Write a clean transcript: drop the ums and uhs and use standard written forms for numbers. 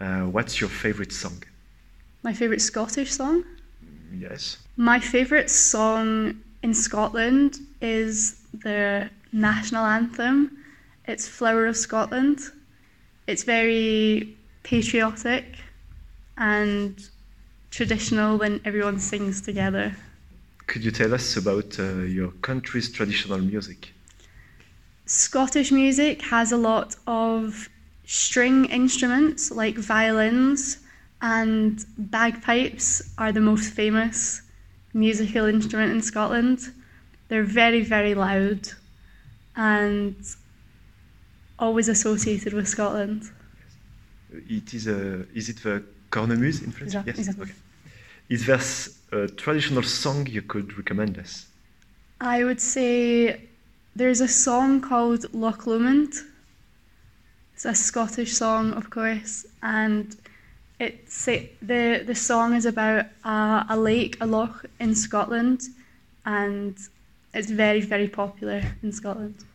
What's your favorite song? My favourite Scottish song? Yes. My favourite song in Scotland is the national anthem. It's Flower of Scotland. It's very patriotic and traditional when everyone sings together. Could you tell us about your country's traditional music? Scottish music has a lot of string instruments like violins, and bagpipes are the most famous musical instrument in Scotland. They're very, very loud and always associated with Scotland. Is it the cornemuse in French? Yes. Exactly. Okay. Is there a traditional song you could recommend us? I would say there's a song called Loch Lomond. It's a Scottish song, of course, and the song is about a lake, a loch in Scotland, and it's very, very popular in Scotland.